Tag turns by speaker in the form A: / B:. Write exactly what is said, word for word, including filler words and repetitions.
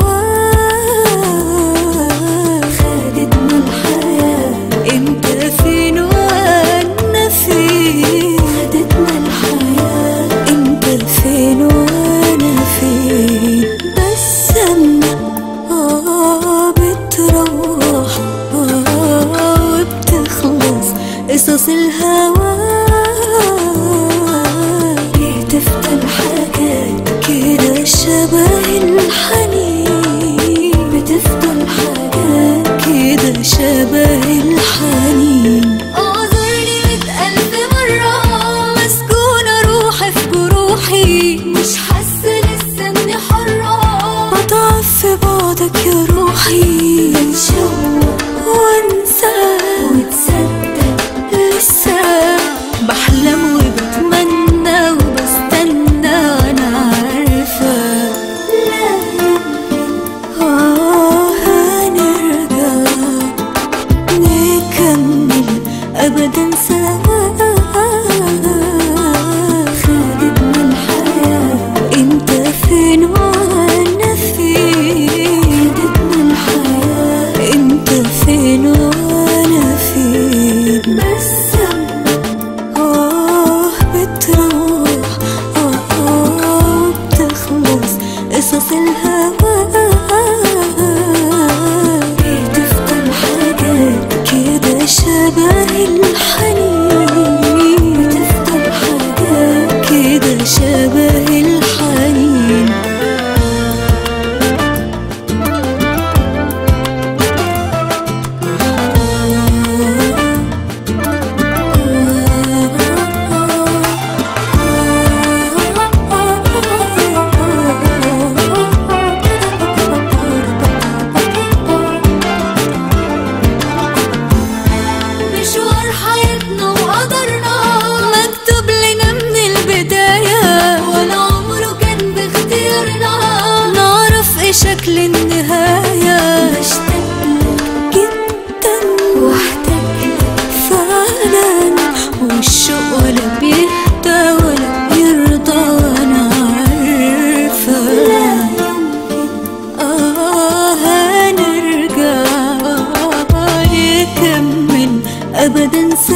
A: خدتنا الحياة انت فين وانا فين، خدتنا الحياة انت فين وانا فين. بس اما اه بتروح اه وبتخلص قصص الهوى، بتفضل حاجات كده شبه الحنين، بتفضل حاجات كده شبه الحنين. اعذرني مئة ألف مرة مسكونة روحي في جروحي، مش حاسة لسه اني حرة، بضعف في بعدك يا روحي. بتشوق وانسى وتصدق لسه بحلم وبتمنى وبستنى، انا عارفة لا يمكن اه هنرجع نكمل ابدا سوا. خدتنا الحياة انت فين وانا فين، خدتنا الحياة انت فين وانا فين. بس اه بتروح اه اه بتخلص قصص الهوى، بتفضل حاجات كده شبه الحنين، بتفضل حاجات كده شبه الحنين. مشوار حياتنا وقدرنا مكتوب لنا من البداية، ولا عمره كان باختيارنا نعرف ايه شكل النهاية. بشتاقلك جدا واحتاجلك فعلا، والشوق ولا بيهدى ولا بيرضى، وانا عارفة لا يمكن اه هنرجع نكمل ابدا.